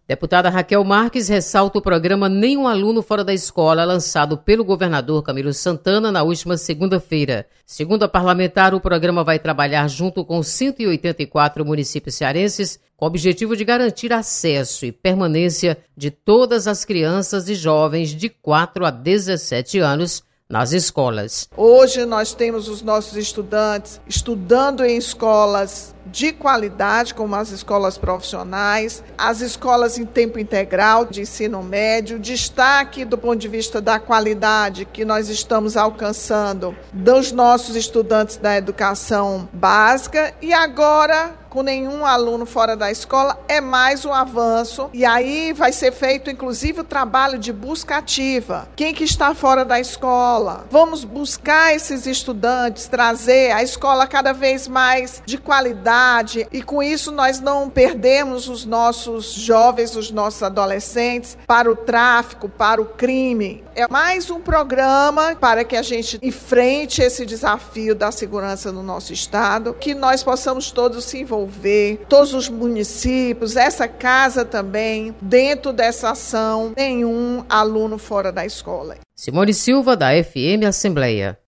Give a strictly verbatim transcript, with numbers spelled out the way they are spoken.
Deputada Raquel Marques ressalta o programa Nenhum Aluno Fora da Escola, lançado pelo governador Camilo Santana na última segunda-feira. Segundo a parlamentar, o programa vai trabalhar junto com cento e oitenta e quatro municípios cearenses com o objetivo de garantir acesso e permanência de todas as crianças e jovens de quatro a dezessete anos nas escolas. Hoje nós temos os nossos estudantes estudando em escolas de qualidade, como as escolas profissionais, as escolas em tempo integral de ensino médio, destaque do ponto de vista da qualidade que nós estamos alcançando dos nossos estudantes da educação básica, e agora com nenhum aluno fora da escola é mais um avanço, e aí vai ser feito inclusive o trabalho de busca ativa. Quem que está fora da escola? Vamos buscar esses estudantes, trazer a escola cada vez mais de qualidade, e com isso nós não perdemos os nossos jovens, os nossos adolescentes para o tráfico, para o crime. É mais um programa para que a gente enfrente esse desafio da segurança no nosso estado, que nós possamos todos se envolver, todos os municípios, essa casa também, dentro dessa ação, nenhum aluno fora da escola. Simone Silva, da F M Assembleia.